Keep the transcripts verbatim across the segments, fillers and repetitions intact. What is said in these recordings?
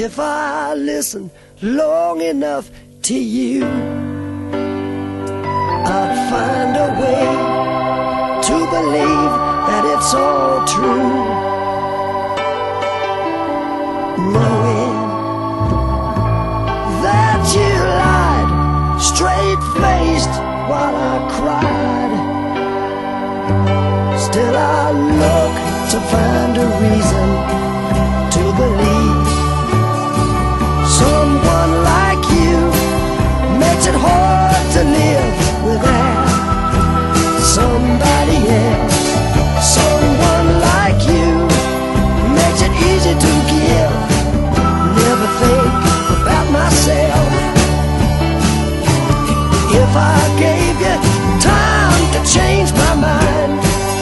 If I listen long enough to you, I'd find a way to believe that it's all true. Knowing that you lied straight-faced while I cried, still I look to find a reason to believe. Someone like you makes it hard to live without somebody else. Someone like you makes it easy to give. Never think about myself. If I gave you time to change my mind,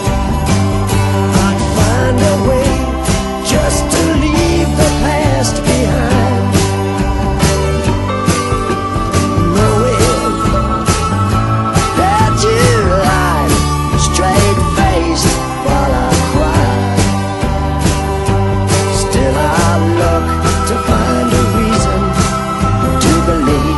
I'd find a way just to leave the past behind. Knowing that you lied straight-faced while I cried, still I look to find a reason to believe.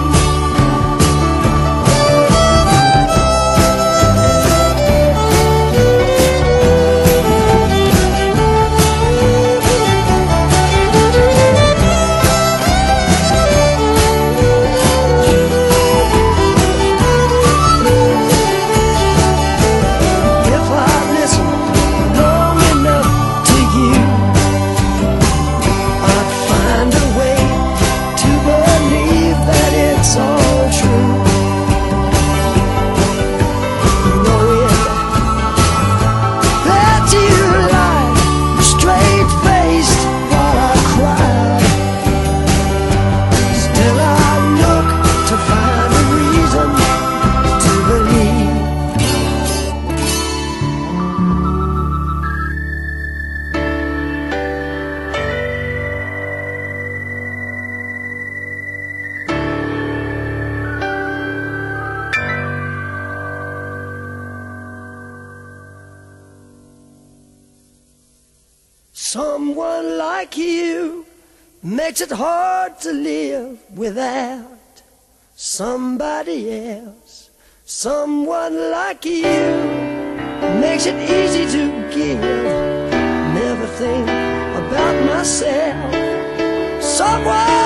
Someone like you makes it hard to live without somebody else. Someone like you makes it easy to give. Never think about myself. Someone